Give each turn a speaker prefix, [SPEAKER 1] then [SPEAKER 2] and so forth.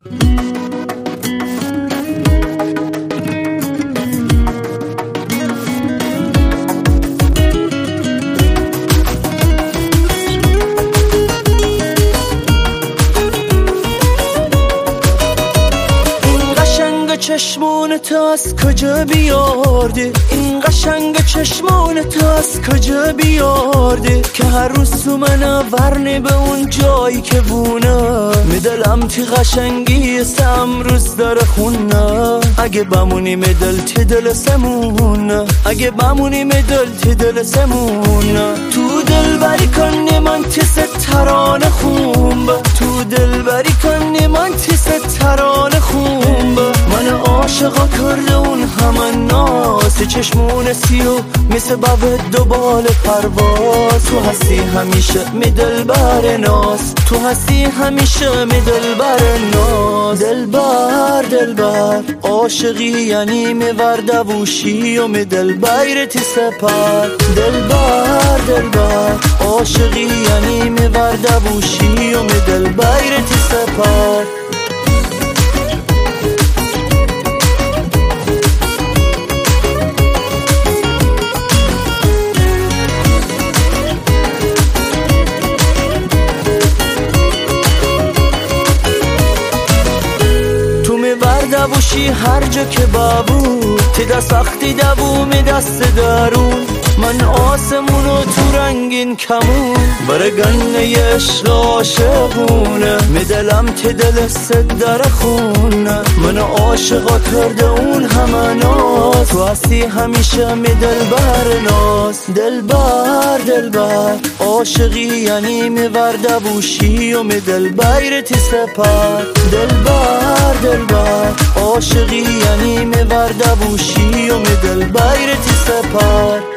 [SPEAKER 1] چشمون تو از کجا بیارده؟ این قشنگ چشمون تو از کجا بیارده؟ که هر روز تو منو ورنه به اون جایی که بونه میدلم تی قشنگی امروز داره خونه اگه بمونی میدل تی دل سمونه اگه بمونی میدل تی دل سمونه تو دل بری کنی من تی سترانه خومبه تو دل بری کنی من تی سترانه خومبه من عاشقا کرده اون همه ناز چشمون سیو مثل باب دوبال پرواز تو هستی همیشه می دلبر ناز تو هستی همیشه می دلبر ناز دلبر عاشقی یعنی می ورده بوشی و می دلبر تی سپر دلبر عاشقی یعنی می ورده بوشی و می دلبر تی سپر بوشی هر جا که بابو تی دست وقتی دبو می دست درون من آسمونو تو رنگین کمون برای گنه عشق عاشقونه می دلم تی دل سد در خونه من عاشقا کرده اون همه ناز تو هستی همیشه می دلبر ناز دلبر عاشقی یعنی می ورده بوشی و می دلبر تی سپر دلبر عاشقی یعنی می ورده بوشی و می دلبر تی سپر